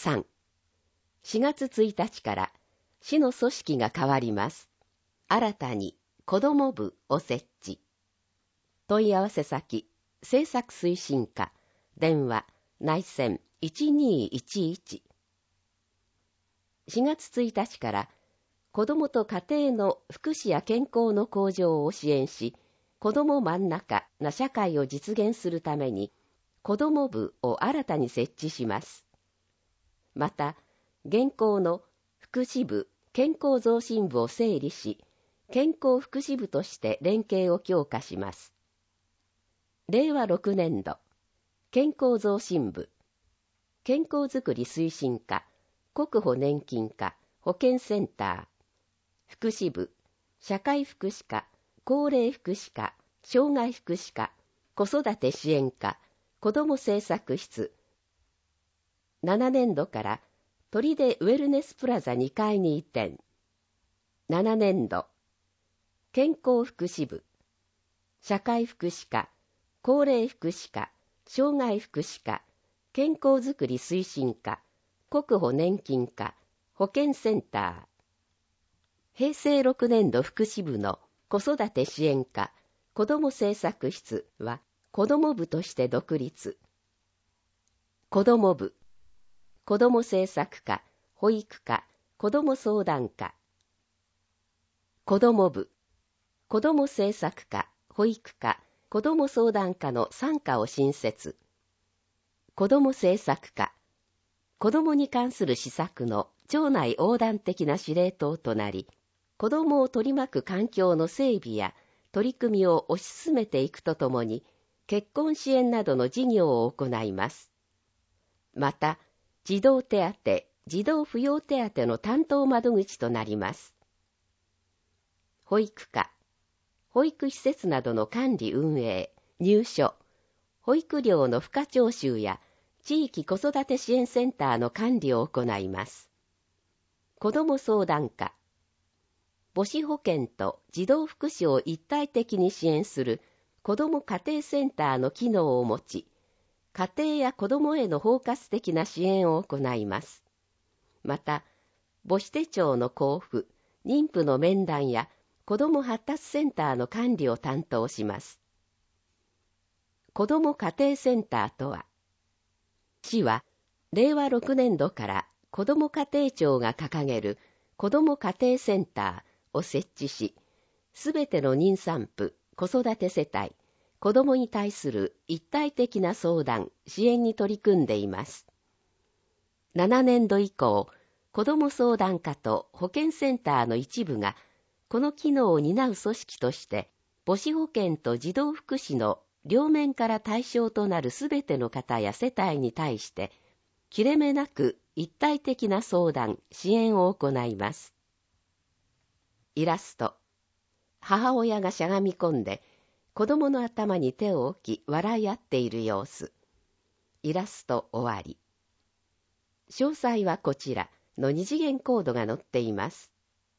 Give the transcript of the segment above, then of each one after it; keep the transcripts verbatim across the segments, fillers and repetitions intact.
さん、しがつついたちから市の組織が変わります。新たに子ども部を設置。問い合わせ先、政策推進課、電話、内線いちにーいちいち。しがつついたちから子どもと家庭の福祉や健康の向上を支援し、子ども真ん中な社会を実現するために、子ども部を新たに設置します。また、現行の福祉部、健康増進部を整理し、健康福祉部として連携を強化します。れいわろくねんど、健康増進部、健康づくり推進課、国保年金課、保健センター、福祉部、社会福祉課、高齢福祉課、障害福祉課、子育て支援課、子ども政策室。ななねんどから砦ウェルネスプラザにかいに移転。ななねんど、健康福祉部、社会福祉課、高齢福祉課、障害福祉課、健康づくり推進課、国保年金課、保健センター。へいせいろくねんど福祉部の子育て支援課、子ども政策室は子ども部として独立。子ども部、子ども政策課、保育課、子ども相談課。子ども部、子ども政策課、保育課、子ども相談課のさん課を新設。子ども政策課、子どもに関する施策の庁内横断的な司令塔となり、子どもを取り巻く環境の整備や取り組みを推し進めていくとともに、結婚支援などの事業を行います。また、児童手当、児童扶養手当の担当窓口となります。保育課、保育施設などの管理運営、入所、保育料の付加徴収や地域子育て支援センターの管理を行います。子ども相談課、母子保健と児童福祉を一体的に支援する子ども家庭センターの機能を持ち、家庭や子どもへの包括的な支援を行います。また、母子手帳の交付、妊婦の面談や子ども発達センターの管理を担当します。子ども家庭センターとは、市はれいわろくねんどから子ども家庭庁が掲げる子ども家庭センターを設置し、すべての妊産婦、子育て世帯、子どもに対する一体的な相談、支援に取り組んでいます。ななねんど以降、子ども相談課と保健センターの一部が、この機能を担う組織として、母子保健と児童福祉の両面から対象となるすべての方や世帯に対して、切れ目なく一体的な相談、支援を行います。イラスト。母親がしゃがみ込んで、子供の頭に手を置き笑い合っている様子。イラスト終わり。詳細はこちらの二次元コードが載っています。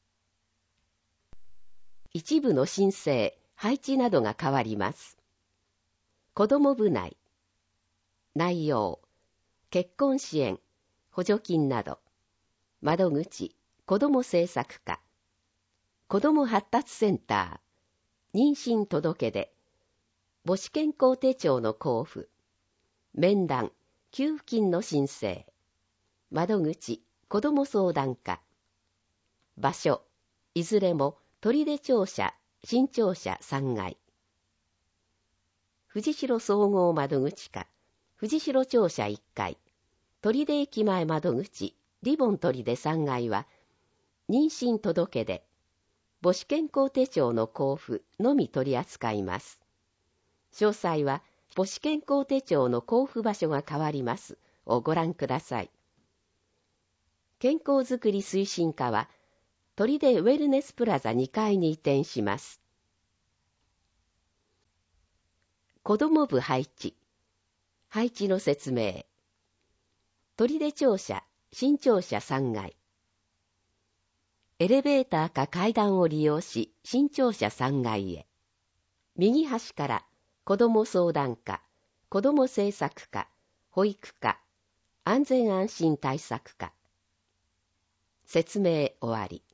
一部の申請、配置などが変わります。子供部内。内容。結婚支援、補助金など。窓口、子供政策課。子供発達センター。妊娠届出。母子健康手帳の交付。面談、給付金の申請。窓口、子ども相談課。場所、いずれも砦庁舎、新庁舎さんがい。藤代総合窓口課、藤代庁舎いっかい。砦駅前窓口、リボン砦さんがいは、妊娠届出、母子健康手帳の交付のみ取り扱います。詳細は母子健康手帳の交付場所が変わりますをご覧ください。健康づくり推進課は砦ウェルネスプラザにかいに移転します。子ども部配置。配置の説明。砦庁舎、新庁舎さんがい。エレベーターか階段を利用し、新庁舎さんがいへ。右端から子ども相談課、子ども政策課、保育課、 安全安心対策課。説明終わり。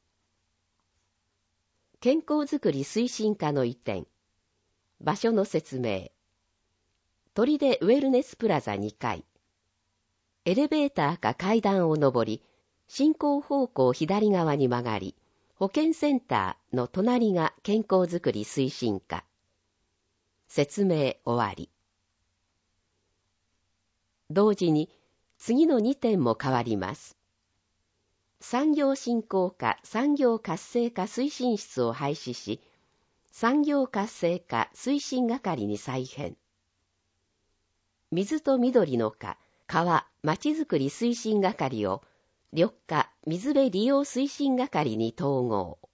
健康づくり推進課の移転。場所の説明。砦ウェルネスプラザにかい。エレベーターか階段を上り、進行方向左側に曲がり、保健センターの隣が健康づくり推進課。説明終わり。同時に次のにてんも変わります。産業振興課産業活性化推進室を廃止し、産業活性化推進係に再編。水と緑の課川まちづくり推進係を緑化水辺利用推進係に統合。